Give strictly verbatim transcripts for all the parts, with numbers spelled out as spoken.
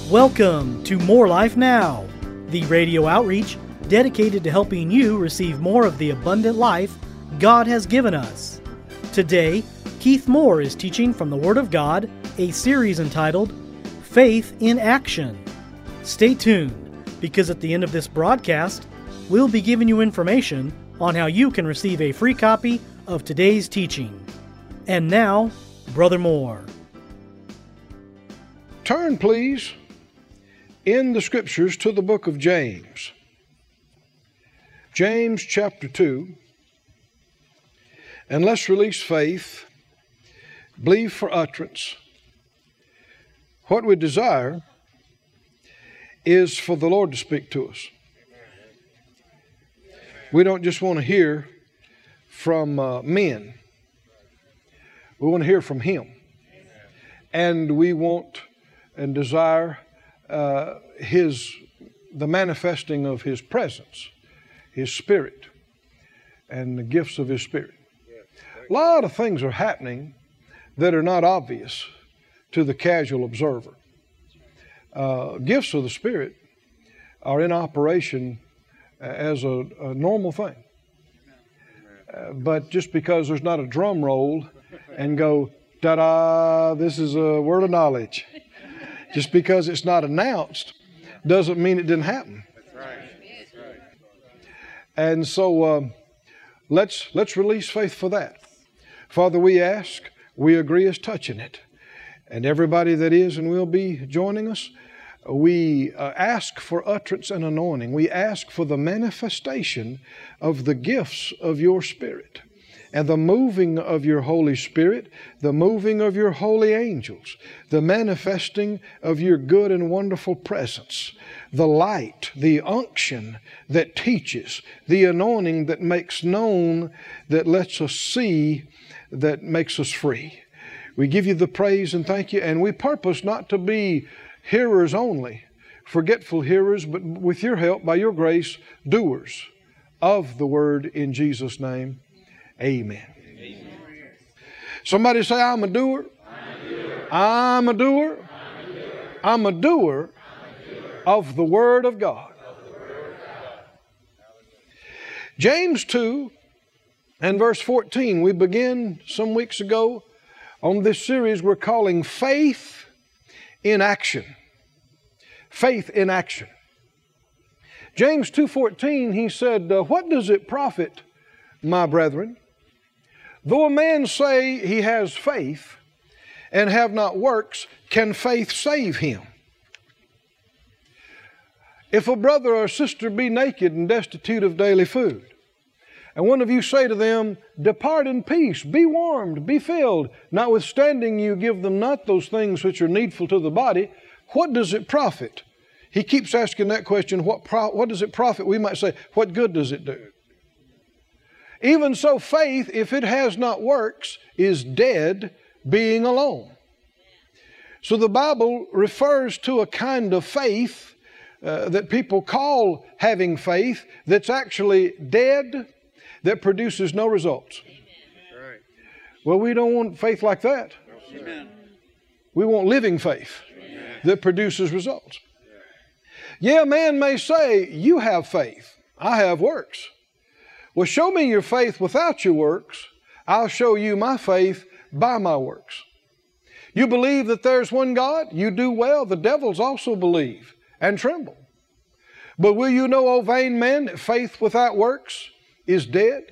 Welcome to More Life Now, the radio outreach dedicated to helping you receive more of the abundant life God has given us. Today, Keith Moore is teaching from the Word of God, a series entitled Faith in Action. Stay tuned, because at the end of this broadcast, we'll be giving you information on how you can receive a free copy of today's teaching. And now, Brother Moore. Turn, please, in the Scriptures to the book of James. James chapter two. And let's release faith, believe for utterance. What we desire is for the Lord to speak to us. We don't just want to hear from uh, men. We want to hear from Him. And we want and desire uh, His, the manifesting of His presence, His Spirit, and the gifts of His Spirit. A lot of things are happening that are not obvious to the casual observer. Uh, gifts of the Spirit are in operation as a, a normal thing. Uh, but just because there's not a drum roll and go, ta-da, this is a word of knowledge. Just because it's not announced doesn't mean it didn't happen. That's right. That's right. And so uh, let's let's release faith for that. Father, we ask, we agree as touching it. And everybody that is and will be joining us, we uh, ask for utterance and anointing. We ask for the manifestation of the gifts of your Spirit and the moving of your Holy Spirit, the moving of your holy angels, the manifesting of your good and wonderful presence, the light, the unction that teaches, the anointing that makes known, that lets us see, that makes us free. We give you the praise and thank you, and we purpose not to be hearers only, forgetful hearers, but with your help, by your grace, doers of the word in Jesus' name. Amen. Amen. Somebody say, I'm a doer. I'm a doer. I'm a doer. I'm a doer of the Word of God. James two and verse fourteen, we began some weeks ago on this series we're calling Faith in Action. Faith in Action. James two fourteen, he said, uh, what does it profit, my brethren, though a man say he has faith and have not works, can faith save him? If a brother or sister be naked and destitute of daily food, and one of you say to them, depart in peace, be warmed, be filled, notwithstanding you give them not those things which are needful to the body, what does it profit? He keeps asking that question, what, pro- what does it profit? We might say, what good does it do? Even so, faith, if it has not works, is dead, being alone. So the Bible refers to a kind of faith uh, that people call having faith that's actually dead, that produces no results. Amen. Well, we don't want faith like that. Amen. We want living faith. Amen. That produces results. Yeah, man may say, you have faith, I have works. Well, show me your faith without your works. I'll show you my faith by my works. You believe that there's one God? You do well. The devils also believe and tremble. But will you know, O vain man, that faith without works is dead?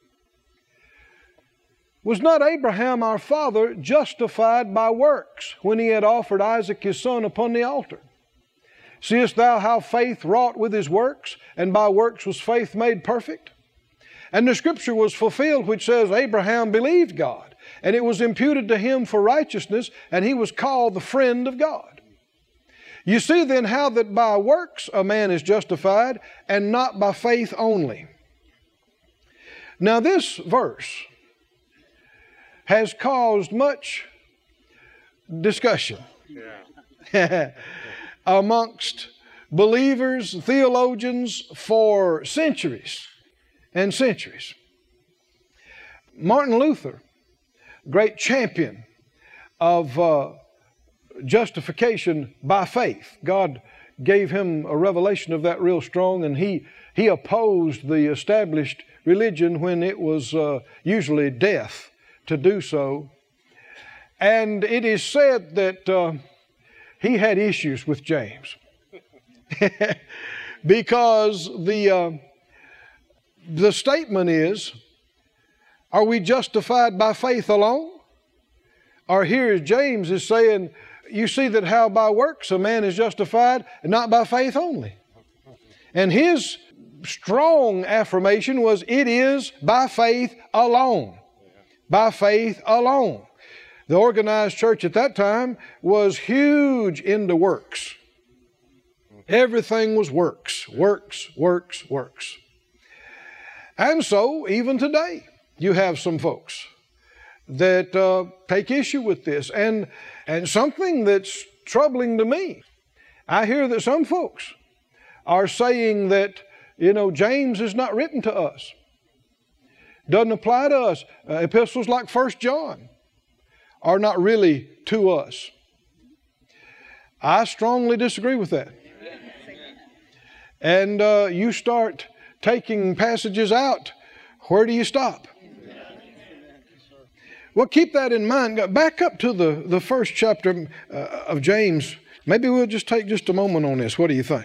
Was not Abraham our father justified by works when he had offered Isaac his son upon the altar? Seest thou how faith wrought with his works, and by works was faith made perfect? And the scripture was fulfilled which says, Abraham believed God, and it was imputed to him for righteousness, and he was called the friend of God. You see then how that by works a man is justified, and not by faith only. Now this verse has caused much discussion Yeah. amongst believers, theologians for centuries and centuries. Martin Luther, great champion of uh, justification by faith. God gave him a revelation of that real strong, and he, he opposed the established religion when it was uh, usually death to do so. And it is said that uh, he had issues with James because the, uh, the statement is, are we justified by faith alone? Or here James is saying, you see that how by works a man is justified, and not by faith only. And his strong affirmation was, it is by faith alone. By faith alone. The organized church at that time was huge into works. Everything was works, works, works, works. And so, even today, you have some folks that uh, take issue with this. And, and something that's troubling to me, I hear that some folks are saying that, you know, James is not written to us. Doesn't apply to us. Uh, epistles like First John are not really to us. I strongly disagree with that. And uh, you start taking passages out, where do you stop? Well, keep that in mind. Back up to the, the first chapter uh, of James. Maybe we'll just take just a moment on this. What do you think?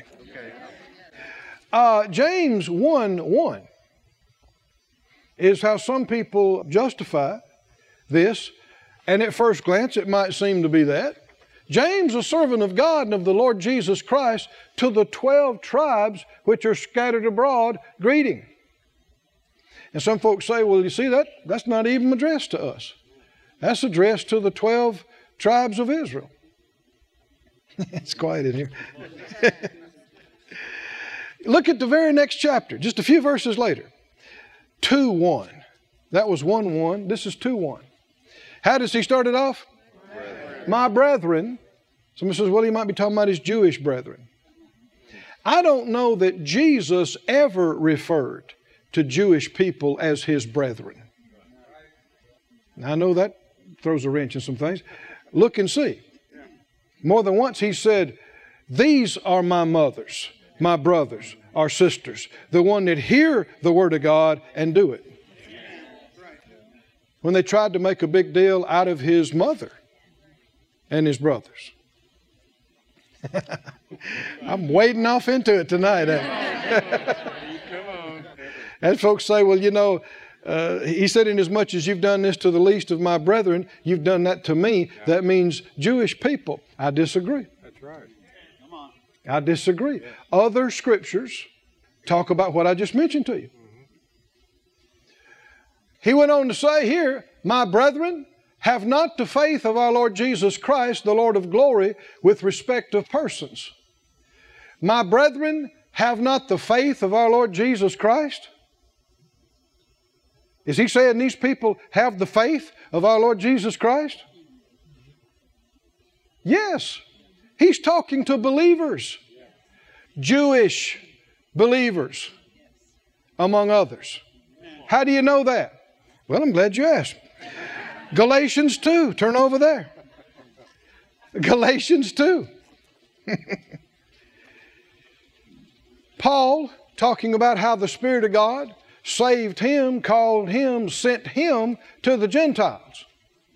Uh, James one one is how some people justify this. And at first glance, it might seem to be that. James, a servant of God and of the Lord Jesus Christ, to the twelve tribes which are scattered abroad, greeting. And some folks say, well, you see, that that's not even addressed to us. That's addressed to the twelve tribes of Israel. It's quiet in here. Look at the very next chapter, just a few verses later. two one. That was one one. This is two one. How does he start it off? Brethren. My brethren. Somebody says, well, he might be talking about his Jewish brethren. I don't know that Jesus ever referred to Jewish people as his brethren. Now, I know that throws a wrench in some things. Look and see. More than once he said, these are my mothers, my brothers, our sisters, the one that hear the word of God and do it. When they tried to make a big deal out of his mother and his brothers. I'm wading off into it tonight. As folks say, well, you know, uh, he said, inasmuch as you've done this to the least of my brethren, you've done that to me. Yeah. That means Jewish people. I disagree. That's right. Come on. I disagree. Yeah. Other scriptures talk about what I just mentioned to you. Mm-hmm. He went on to say here, my brethren, have not the faith of our Lord Jesus Christ, the Lord of glory, with respect of persons. My brethren, have not the faith of our Lord Jesus Christ? Is he saying these people have the faith of our Lord Jesus Christ? Yes. He's talking to believers. Jewish believers, among others. How do you know that? Well, I'm glad you asked. Galatians two. Turn over there. Galatians two. Paul, talking about how the Spirit of God saved him, called him, sent him to the Gentiles.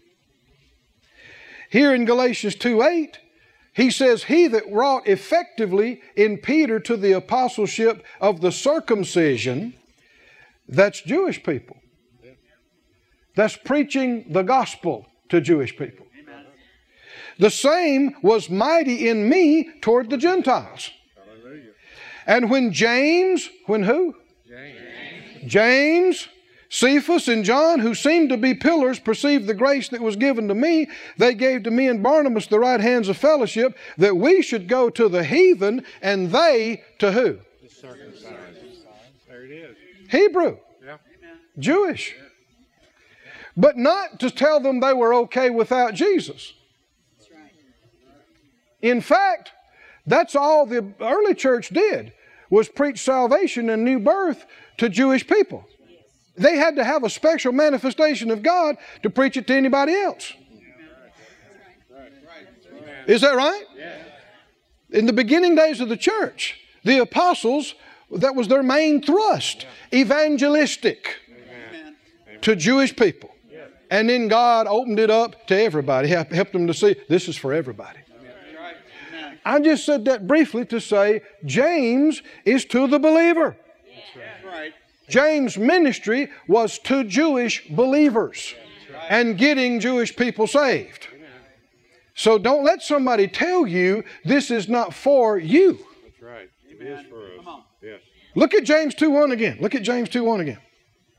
Here in Galatians two eight, he says, he that wrought effectively in Peter to the apostleship of the circumcision, that's Jewish people. That's preaching the gospel to Jewish people. Amen. The same was mighty in me toward the Gentiles. Hallelujah. And when James, when who? James. James, Cephas, and John, who seemed to be pillars, perceived the grace that was given to me. They gave to me and Barnabas the right hands of fellowship, that we should go to the heathen, and they to who? The circumcised. There it is. Hebrew. Yeah. Jewish. Yeah. But not to tell them they were okay without Jesus. That's right. In fact, that's all the early church did, was preach salvation and new birth to Jewish people. They had to have a special manifestation of God to preach it to anybody else. Is that right? In the beginning days of the church, the apostles, that was their main thrust, evangelistic to Jewish people. And then God opened it up to everybody, helped them to see this is for everybody. I just said that briefly to say James is to the believer. James' ministry was to Jewish believers and getting Jewish people saved. So don't let somebody tell you this is not for you. That's right. It is for us. Yes. Look at James two one again. Look at James two one again.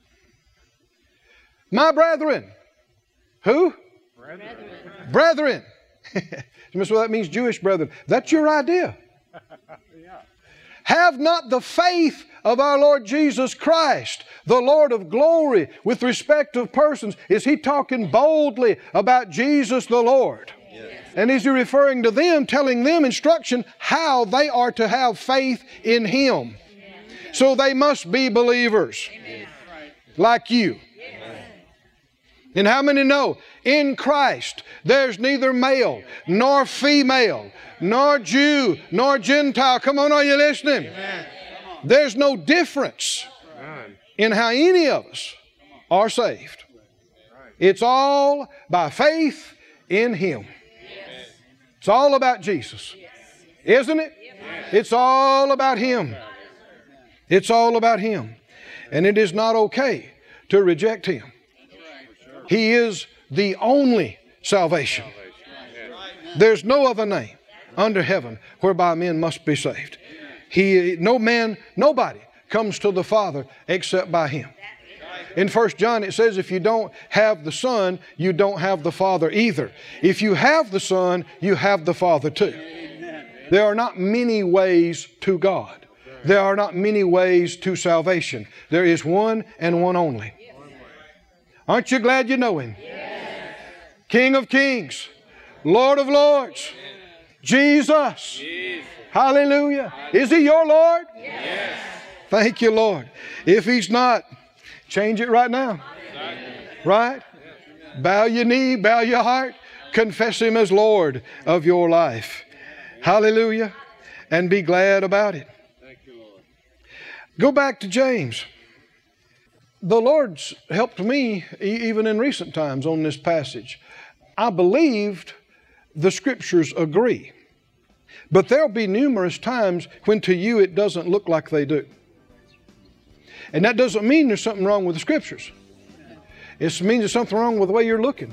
My brethren. Who? Brethren. Brethren. That's what that means, Jewish brethren. That's your idea. Yeah. Have not the faith of our Lord Jesus Christ, the Lord of glory, with respect of persons. Is he talking boldly about Jesus the Lord? Yes. And is he referring to them, telling them instruction how they are to have faith in Him? Yes. So they must be believers. Amen. Like you. Yes. And how many know? In Christ, there's neither male nor female, nor Jew, nor Gentile. Come on, are you listening? Amen. There's no difference in how any of us are saved. It's all by faith in Him. It's all about Jesus. Isn't it? It's all about Him. It's all about Him. And it is not okay to reject Him. He is the only salvation. There's no other name under heaven whereby men must be saved. He, no man, nobody comes to the Father except by Him. In First John it says if you don't have the Son, you don't have the Father either. If you have the Son, you have the Father too. There are not many ways to God. There are not many ways to salvation. There is one and one only. Aren't you glad you know Him? King of kings, Lord of lords, Jesus. Hallelujah. Is He your Lord? Yes. Thank you, Lord. If He's not, change it right now. Right? Bow your knee, bow your heart, confess Him as Lord of your life. Hallelujah. And be glad about it. Thank you, Lord. Go back to James. The Lord's helped me even in recent times on this passage. I believed the Scriptures agree. But there'll be numerous times when to you it doesn't look like they do. And that doesn't mean there's something wrong with the Scriptures. It means there's something wrong with the way you're looking.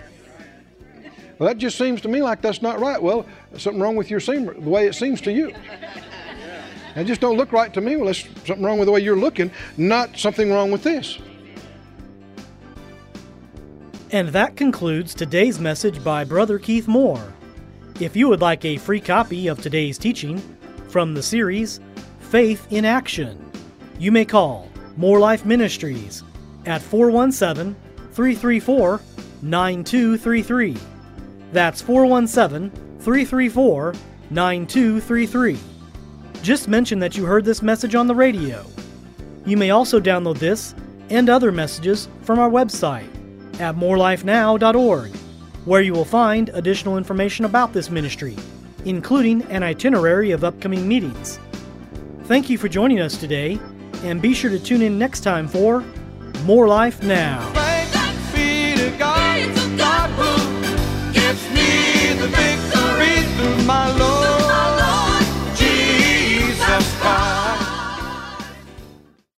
Well, that just seems to me like that's not right. Well, there's something wrong with your seem, the way it seems to you. That just don't look right to me. Well, there's something wrong with the way you're looking, not something wrong with this. And that concludes today's message by Brother Keith Moore. If you would like a free copy of today's teaching from the series Faith in Action, you may call More Life Ministries at four one seven, three three four, nine two three three. That's four one seven, three three four, nine two three three. Just mention that you heard this message on the radio. You may also download this and other messages from our website at more life now dot org, where you will find additional information about this ministry, including an itinerary of upcoming meetings. Thank you for joining us today, and be sure to tune in next time for More Life Now. Thanks be to God, God who gives me